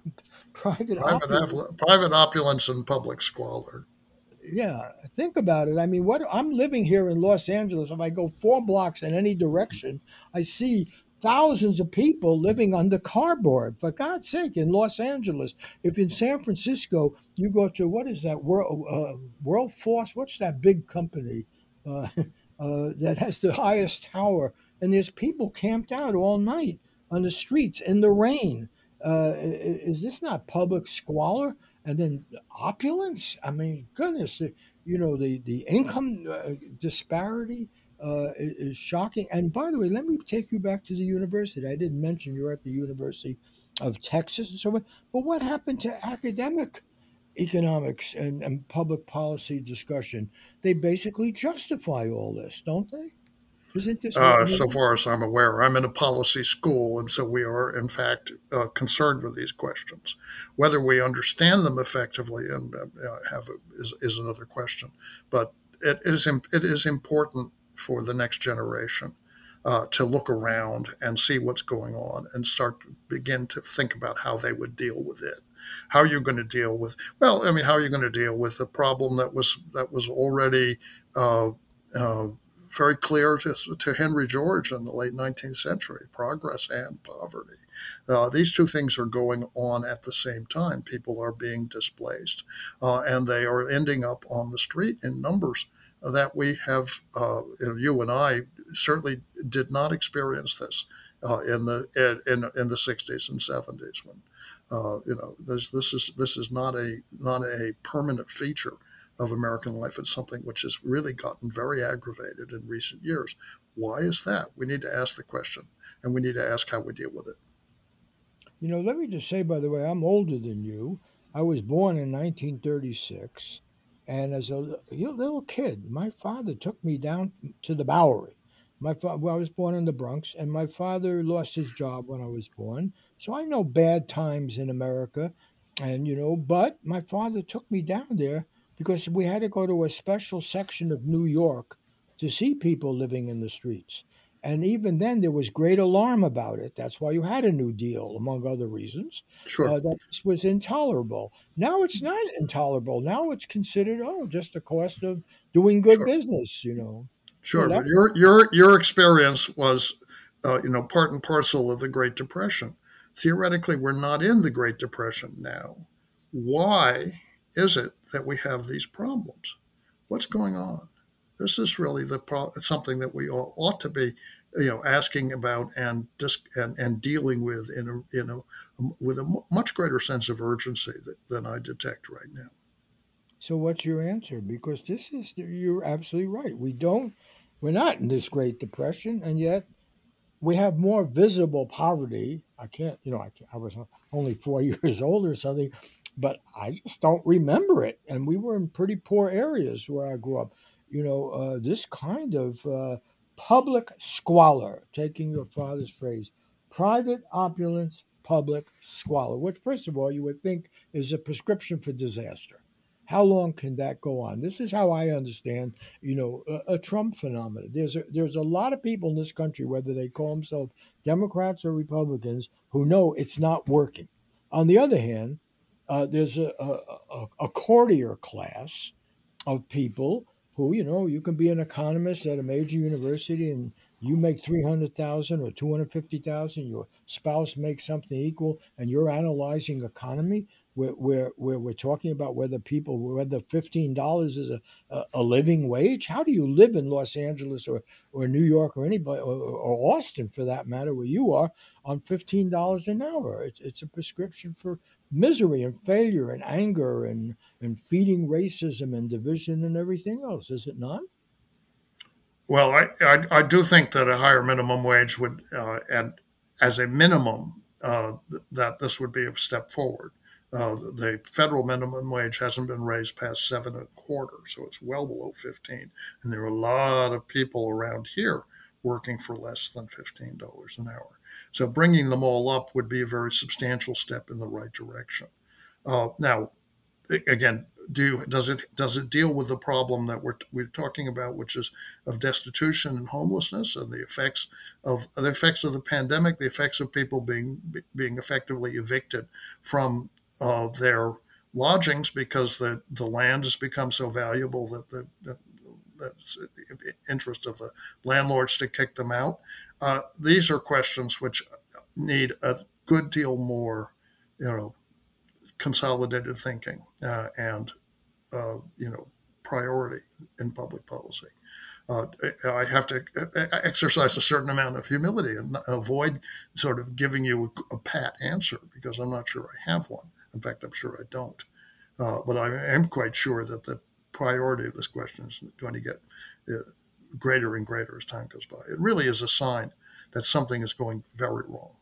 private opulence. private private opulence and public squalor. Yeah, think about it. I mean, what I'm living here in Los Angeles. If I go four blocks in any direction, I see thousands of people living under cardboard. For God's sake, in Los Angeles, if in San Francisco you go to what is that World uh, World Force? What's that big company uh, uh, that has the highest tower? And there's people camped out all night on the streets in the rain. Uh, is this not public squalor? And then opulence? I mean, goodness, you know, the, the income uh, disparity uh, is shocking. And by the way, let me take you back to the university. I didn't mention you're at the University of Texas and so on. But what happened to academic economics and, and public policy discussion? They basically justify all this, don't they? Isn't this what? Uh, so far as I'm aware, I'm in a policy school, and so we are, in fact, uh, concerned with these questions. Whether we understand them effectively and uh, have is, is another question. But it is it is important for the next generation uh, to look around and see what's going on and start to begin to think about how they would deal with it. How are you going to deal with? Well, I mean, how are you going to deal with a problem that was that was already uh, uh, very clear to, to Henry George in the late nineteenth century, progress and poverty. Uh, these two things are going on at the same time. People are being displaced, uh, and they are ending up on the street in numbers that we have, uh, you and I certainly did not experience this uh, in the in in the sixties and seventies when uh, you know this this is this is not a not a permanent feature of American life. It's something which has really gotten very aggravated in recent years. Why is that? We need to ask the question, and we need to ask how we deal with it. You know, let me just say, by the way, I'm older than you. I was born in nineteen thirty-six, and as a little kid, my father took me down to the Bowery. My fa- well, I was born in the Bronx, and my father lost his job when I was born, so I know bad times in America, and you know, but my father took me down there because we had to go to a special section of New York to see people living in the streets. And even then, there was great alarm about it. That's why you had a New Deal, among other reasons, Sure, uh, that this was intolerable. Now it's not intolerable. Now it's considered, oh, just a cost of doing good sure, business, you know. So sure. that, But your your your experience was, uh, you know, part and parcel of the Great Depression. Theoretically, we're not in the Great Depression now. Why is it that we have these problems? What's going on? This is really the pro- something that we all ought to be, you know, asking about and just and, and dealing with in a you know with a much greater sense of urgency that, than I detect right now. so what's your answer? Because this is, you're absolutely right. We don't, we're not in this Great Depression, and yet we have more visible poverty. I can't, you know, I, can't, I was only four years old or something, but I just don't remember it. And we were in pretty poor areas where I grew up. You know, uh, this kind of uh, public squalor, taking your father's phrase, private opulence, public squalor, which, first of all, you would think is a prescription for disaster. How long can that go on? This is how I understand, you know, a, a Trump phenomenon. There's a, there's a lot of people in this country, whether they call themselves Democrats or Republicans, who know it's not working. On the other hand, uh, there's a, a, a, a courtier class of people who, you know, you can be an economist at a major university and you make three hundred thousand or two hundred fifty thousand, your spouse makes something equal, and you're analyzing economy where, where, where we're talking about whether people, whether fifteen dollars is a, a, a living wage. How do you live in Los Angeles or, or New York or anybody, or, or Austin for that matter, where you are, on fifteen dollars an hour? It's, it's a prescription for misery and failure and anger and and feeding racism and division and everything else, is it not? Well, I, I, I do think that a higher minimum wage would, uh, and as a minimum, uh, that this would be a step forward. Uh, the federal minimum wage hasn't been raised past seven and a quarter, so it's well below fifteen. And there are a lot of people around here working for less than fifteen dollars an hour. So bringing them all up would be a very substantial step in the right direction. Uh, now, again, do does it does it deal with the problem that we're we're talking about, which is of destitution and homelessness and the effects of the effects of the pandemic, the effects of people being being effectively evicted from uh, their lodgings because the the land has become so valuable that the, the that's the interest of the landlords to kick them out. Uh, these are questions which need a good deal more, you know, consolidated thinking uh, and uh, you know priority in public policy. Uh, I have to exercise a certain amount of humility and avoid sort of giving you a, a pat answer because I'm not sure I have one. In fact, I'm sure I don't. Uh, but I am quite sure that the priority of this question is going to get uh, greater and greater as time goes by. It really is a sign that something is going very wrong.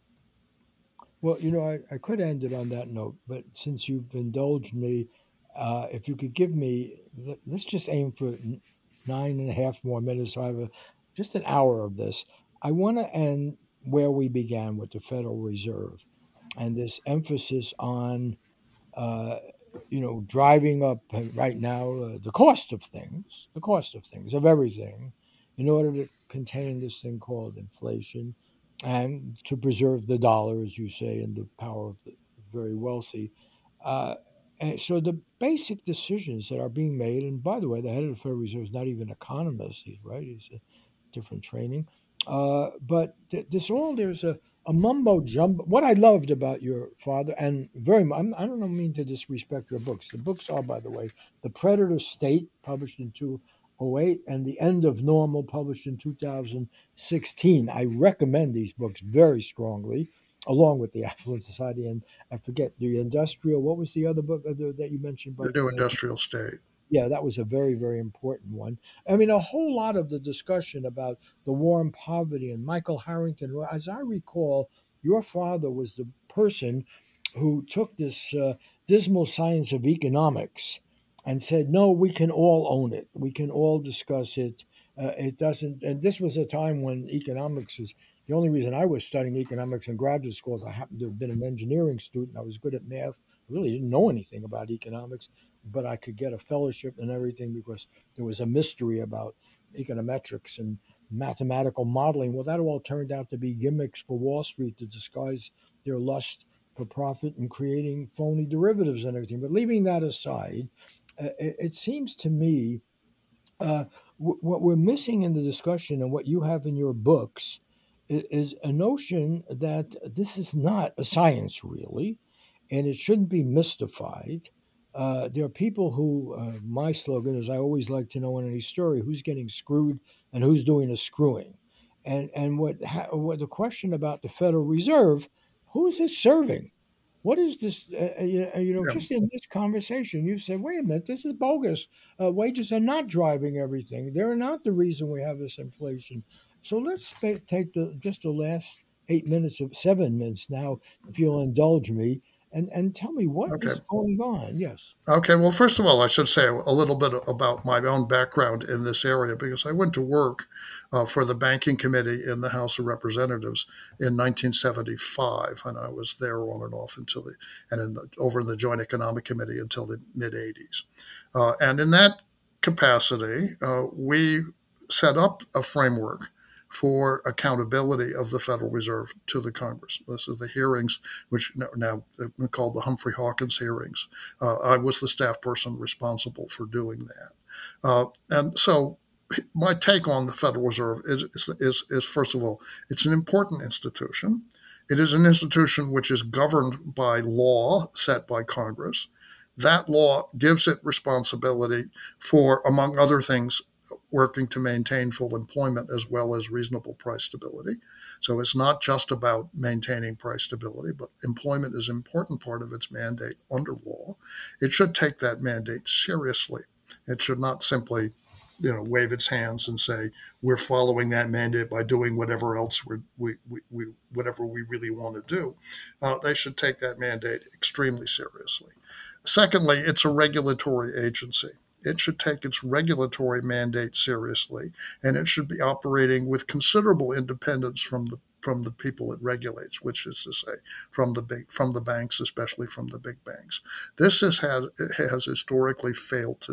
Well, you know, I, I could end it on that note, but since you've indulged me, uh, if you could give me, let- let's just aim for n- nine and a half more minutes. So I have a, just an hour of this. I want to end where we began with the Federal Reserve and this emphasis on uh, you know, driving up uh, right now uh, the cost of things, the cost of things, of everything, in order to contain this thing called inflation and to preserve the dollar, as you say, and the power of the very wealthy. Uh, and so the basic decisions that are being made, and by the way, the head of the Federal Reserve is not even an economist, he's right, he's a different training. Uh, but th- this all there's a, a mumbo jumbo. What I loved about your father, and very much, I don't mean to disrespect your books. The books are, by the way, The Predator State, published in two thousand eight, and The End of Normal, published in two thousand sixteen. I recommend these books very strongly, along with The Affluent Society, and I forget the Industrial. What was the other book that you mentioned? The But new uh, industrial state. yeah, that was a very, very important one. I mean, a whole lot of the discussion about the war on poverty and Michael Harrington, well, as I recall, your father was the person who took this uh, dismal science of economics and said, no, we can all own it. We can all discuss it. Uh, it doesn't, and this was a time when economics is the only reason I was studying economics in graduate school is I happened to have been an engineering student. I was good at math. I really didn't know anything about economics, but I could get a fellowship and everything because there was a mystery about econometrics and mathematical modeling. Well, that all turned out to be gimmicks for Wall Street to disguise their lust for profit and creating phony derivatives and everything. But leaving that aside, uh, it, it seems to me uh, w- what we're missing in the discussion and what you have in your books is, is a notion that this is not a science, really, and it shouldn't be mystified. Uh, there are people who, uh, my slogan is I always like to know in any story who's getting screwed and who's doing the screwing. And, and what, ha- what the question about the Federal Reserve, who's it serving? What is this? Uh, uh, you uh, you know, Yeah. just in this conversation, you said, wait a minute, this is bogus. Uh, wages are not driving everything. They're not the reason we have this inflation. So let's sp- take the just the last eight minutes of seven minutes now, if you'll indulge me, and, and tell me what Okay. is going on. Yes. Okay, well, first of all, I should say a little bit about my own background in this area because I went to work uh, for the Banking Committee in the House of Representatives in nineteen seventy-five, and I was there on and off until the and in the, over in the Joint Economic Committee until the mid eighties. Uh, and in that capacity, uh, we set up a framework for accountability of the Federal Reserve to the Congress. This is the hearings, which now have been called the Humphrey Hawkins hearings. Uh, I was the staff person responsible for doing that. Uh, and so my take on the Federal Reserve is, is, is, is, first of all, it's an important institution. It is an institution which is governed by law set by Congress. That law gives it responsibility for, among other things, working to maintain full employment as well as reasonable price stability. So it's not just about maintaining price stability, but employment is an important part of its mandate under law. It should take that mandate seriously. It should not simply, you know, wave its hands and say we're following that mandate by doing whatever else we're, we we, we whatever we really want to do. Uh, they should take that mandate extremely seriously. Secondly, it's a regulatory agency. It should take its regulatory mandate seriously, and it should be operating with considerable independence from the from the people it regulates, which is to say, from the big from the banks, especially from the big banks. This has had it has historically failed to do.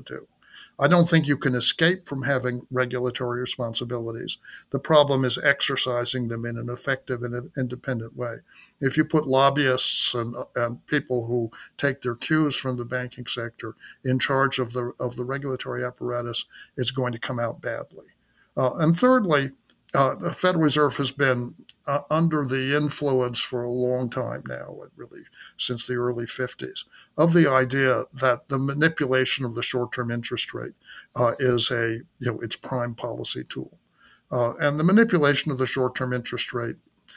I don't think you can escape from having regulatory responsibilities. The problem is exercising them in an effective and independent way. If you put lobbyists and, and people who take their cues from the banking sector in charge of the of the regulatory apparatus, it's going to come out badly. Uh, and thirdly, uh, the Federal Reserve has been uh, under the influence for a long time now, really since the early fifties, of the idea that the manipulation of the short-term interest rate uh, is a, you know, its prime policy tool. Uh, and the manipulation of the short-term interest rate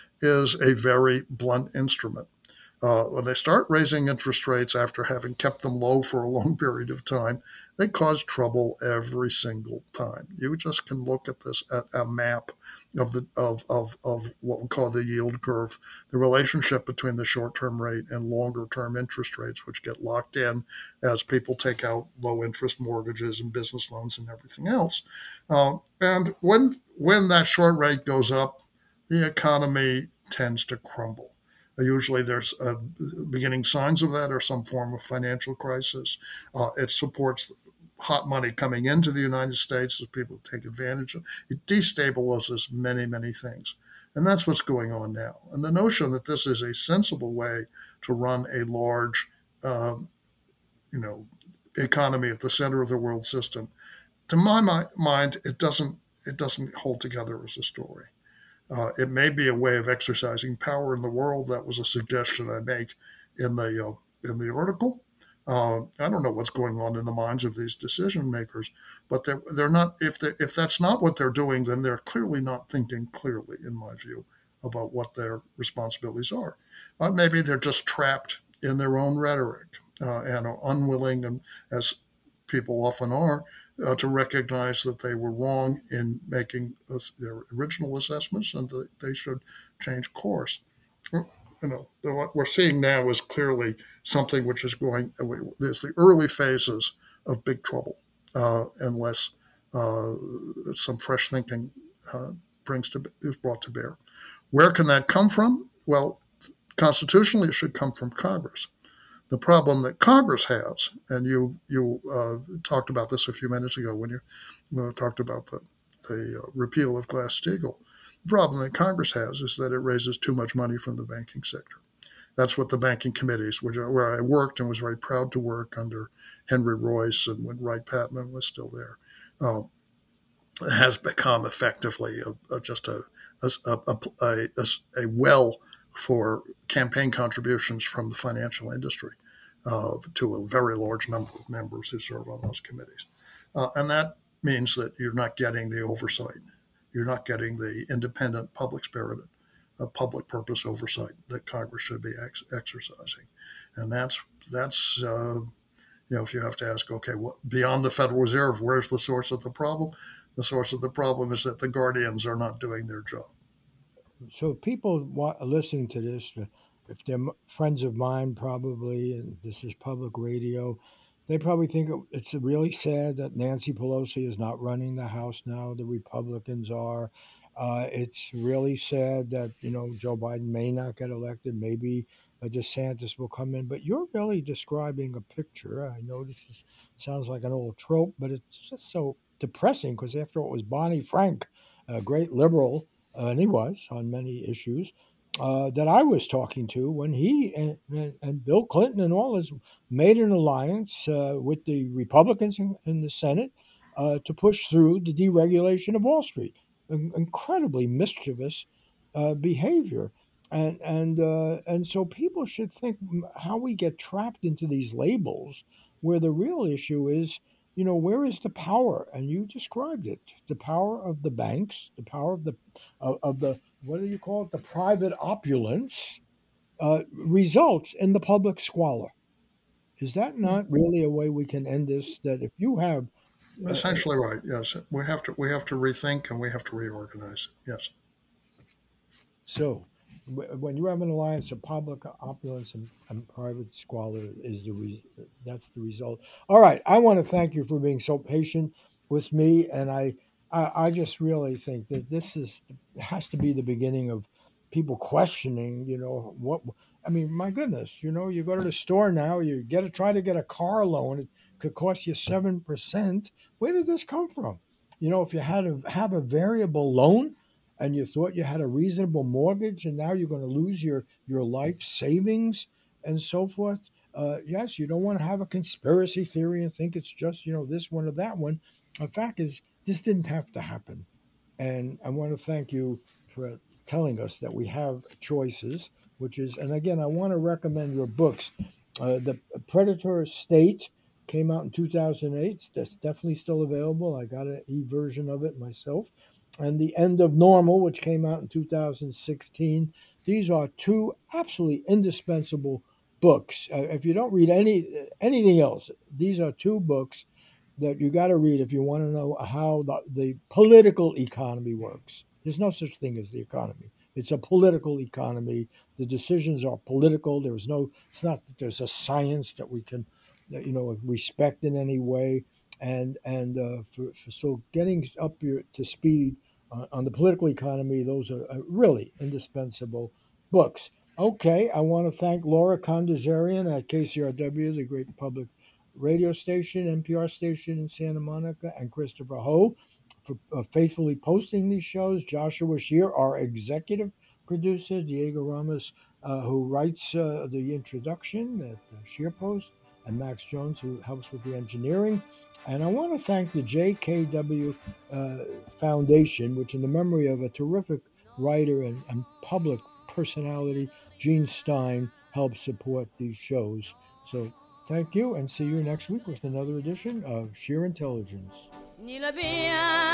is a very blunt instrument. Uh, when they start raising interest rates after having kept them low for a long period of time, they cause trouble every single time. You just can look at this at a map of the of, of, of what we call the yield curve, the relationship between the short-term rate and longer-term interest rates, which get locked in as people take out low-interest mortgages and business loans and everything else. Uh, and when when that short rate goes up, the economy tends to crumble. Usually there's uh, beginning signs of that or some form of financial crisis. Uh, it supports hot money coming into the United States as people take advantage of. It destabilizes many, many things. And that's what's going on now. And the notion that this is a sensible way to run a large, uh, you know, economy at the center of the world system, to my mi- mind, it doesn't it doesn't hold together as a story. Uh, it may be a way of exercising power in the world. That was a suggestion I make in the uh, in the article. Uh, I don't know what's going on in the minds of these decision makers, but they're they're not. If they, if that's not what they're doing, then they're clearly not thinking clearly, in my view, about what their responsibilities are. Uh, maybe they're just trapped in their own rhetoric uh, and are unwilling, and as people often are, uh, to recognize that they were wrong in making uh, their original assessments and that they should change course. You know, what we're seeing now is clearly something which is going, there's the early phases of big trouble, uh, unless uh, some fresh thinking uh, brings to, is brought to bear. Where can that come from? Well, constitutionally, it should come from Congress. The problem that Congress has, and you you uh, talked about this a few minutes ago when you, when you talked about the, the uh, repeal of Glass-Steagall, the problem that Congress has is that it raises too much money from the banking sector. That's what the banking committees, which, where I worked and was very proud to work under Henry Royce and when Wright Patman was still there, uh, has become effectively a, a, just a, a, a, a, a well for campaign contributions from the financial industry uh, to a very large number of members who serve on those committees. Uh, and that means that you're not getting the oversight. You're not getting the independent, public-spirited, uh, public purpose oversight that Congress should be ex- exercising. And that's, that's uh, you know, if you have to ask, okay, what, beyond the Federal Reserve, where's the source of the problem? The source of the problem is that the guardians are not doing their job. So people wa- listening to this, if they're m- friends of mine, probably, and this is public radio, they probably think it- it's really sad that Nancy Pelosi is not running the House now. The Republicans are. Uh, it's really sad that you know Joe Biden may not get elected. Maybe uh, DeSantis will come in. But you're really describing a picture. I know this is, sounds like an old trope, but it's just so depressing because after all, it was Bonnie Frank, a great liberal uh, and he was on many issues, uh, that I was talking to when he and, and, and Bill Clinton and all his made an alliance uh, with the Republicans in, in the Senate uh, to push through the deregulation of Wall Street. In- incredibly mischievous uh, behavior. And and uh, and so people should think how we get trapped into these labels, where the real issue is, you know, where is the power? And you described it: the power of the banks, the power of the of, of the, what do you call it, the private opulence, uh, results in the public squalor. Is that not really a way we can end this? That if you have uh, uh, Essentially right. Yes, we have to we have to rethink and we have to reorganize. Yes. so when you have an alliance of public opulence and, and private squalor, is the re- that's the result. All right, I want to thank you for being so patient with me, and I I, I just really think that this is has to be the beginning of people questioning, you know, what, I mean, my goodness, you know, you go to the store now, you get to try to get a car loan, it could cost you seven percent. Where did this come from? You know, if you had to have a variable loan and you thought you had a reasonable mortgage and now you're going to lose your, your life savings and so forth. Uh, yes, you don't want to have a conspiracy theory and think it's just, you know, this one or that one. The fact is, this didn't have to happen. And I want to thank you for telling us that we have choices, which is, and again, I want to recommend your books. Uh, the Predator State came out in two thousand eight. That's definitely still available. I got an e version of it myself. And The End of Normal, which came out in two thousand sixteen. These are two absolutely indispensable books. Uh, if you don't read any anything else, these are two books that you got to read if you want to know how the, the political economy works. There's no such thing as the economy. It's a political economy. The decisions are political. There's no. It's not that there's a science that we can, you know, respect in any way. And and uh, for, for so getting up your, to speed uh, on the political economy, those are uh, really indispensable books. Okay, I want to thank Laura Kondazarian at K C R W, the great public radio station, N P R station in Santa Monica, and Christopher Ho for uh, faithfully posting these shows. Joshua Shear, our executive producer, Diego Ramos, uh, who writes uh, the introduction at uh, Shear Post, and Max Jones, who helps with the engineering. And I want to thank the J K W uh, Foundation, which in the memory of a terrific writer and, and public personality, Gene Stein, helps support these shows. So thank you, and see you next week with another edition of Sheer Intelligence.